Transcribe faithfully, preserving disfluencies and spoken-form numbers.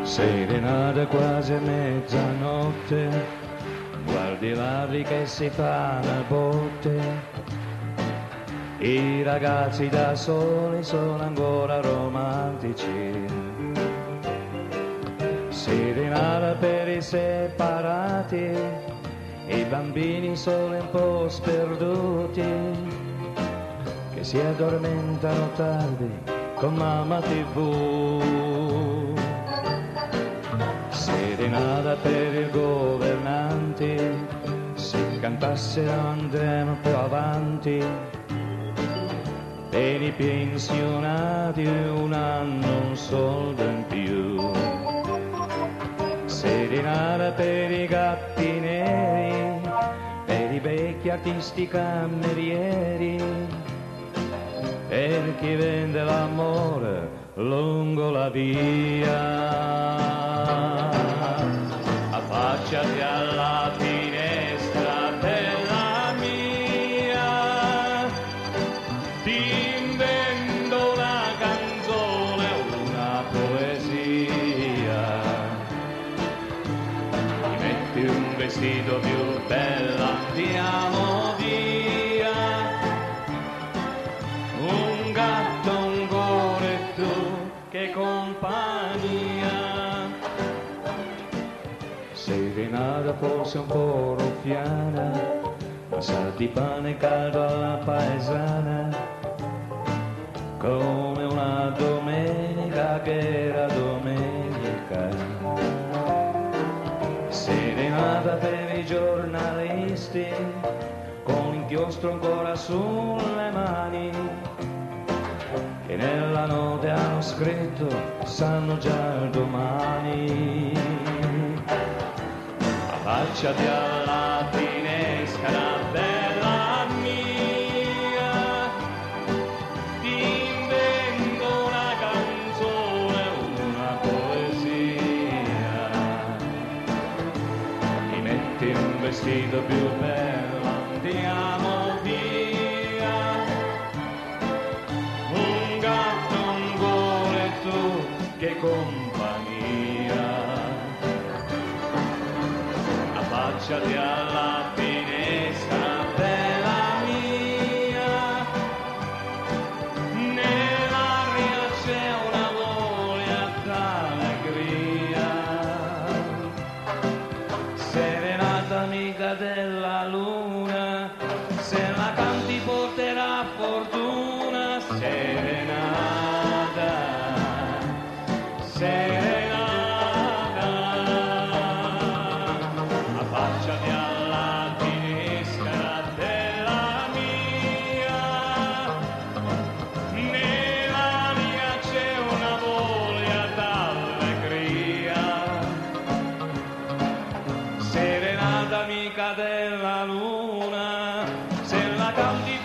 Serenata quasi a mezzanotte, guardi l'ari che si fanno a botte, i ragazzi da soli sono ancora romantici. Serenata per i separati, i bambini sono un po' sperduti, che si addormentano tardi con mamma tivù. Serenata per i governanti, se cantasse andremo più avanti, per i pensionati un anno un soldo in più. Serenata per i gatti neri, per i vecchi artisti camerieri, per chi vende l'amore lungo la via. Affacciati alla finestra della mia, ti invento una canzone, una poesia. Ti metti un vestito più bello, andiamo via. Un gatto, un cuore, tu, che compagnia. Serenata forse un po' ruffiana, ma sa di pane caldo alla paesana, come una domenica che era domenica. Serenata per i giornalisti, con l'inchiostro ancora sulle mani, che nella notte hanno scritto, sanno già il domani. Affacciati alla finestra bella mia, ti invento una canzone, una poesia. Ti metti un vestito più bello, andiamo via. Un gatto, un cuore, tu, che compagnia. Affacciati alla finestra bella mia, nell'aria c'è una voglia d'allegria. Serenata amica della luna, se la canti porterà fortuna. Serenata, serenata. Affacciati alla finestra della mia, nell'aria c'è una voglia d'allegria. Serenata amica della luna, se la canti